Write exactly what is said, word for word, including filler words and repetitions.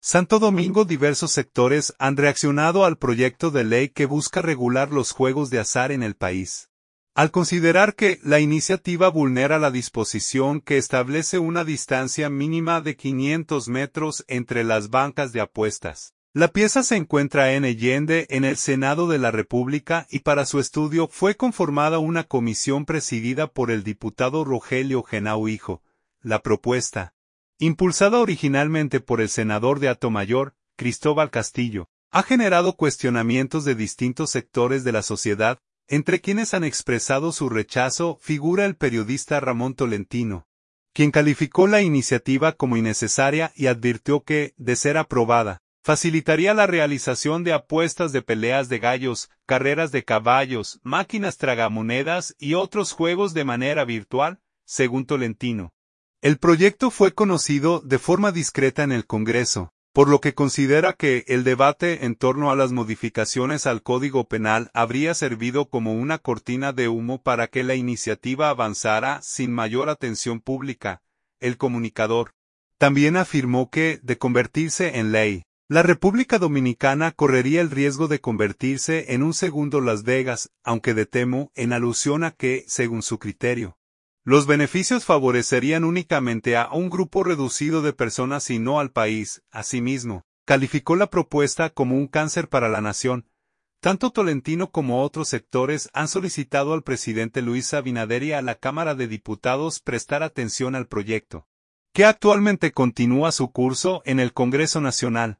Santo Domingo. Diversos sectores han reaccionado al proyecto de ley que busca regular los juegos de azar en el país. Al considerar que la iniciativa vulnera la disposición que establece una distancia mínima de quinientos metros entre las bancas de apuestas. La pieza se encuentra en Allende en el Senado de la República y para su estudio fue conformada una comisión presidida por el diputado Rogelio Genao Hijo. La propuesta, impulsada originalmente por el senador de Atomayor, Cristóbal Castillo, ha generado cuestionamientos de distintos sectores de la sociedad, entre quienes han expresado su rechazo figura el periodista Ramón Tolentino, quien calificó la iniciativa como innecesaria y advirtió que, de ser aprobada, facilitaría la realización de apuestas de peleas de gallos, carreras de caballos, máquinas tragamonedas y otros juegos de manera virtual, según Tolentino. El proyecto fue conocido de forma discreta en el Congreso, por lo que considera que el debate en torno a las modificaciones al Código Penal habría servido como una cortina de humo para que la iniciativa avanzara sin mayor atención pública. El comunicador también afirmó que, de convertirse en ley, la República Dominicana correría el riesgo de convertirse en un segundo Las Vegas, aunque de temo, en alusión a que, según su criterio, los beneficios favorecerían únicamente a un grupo reducido de personas y no al país. Asimismo, calificó la propuesta como un cáncer para la nación. Tanto Tolentino como otros sectores han solicitado al presidente Luis Abinader y a la Cámara de Diputados prestar atención al proyecto, que actualmente continúa su curso en el Congreso Nacional.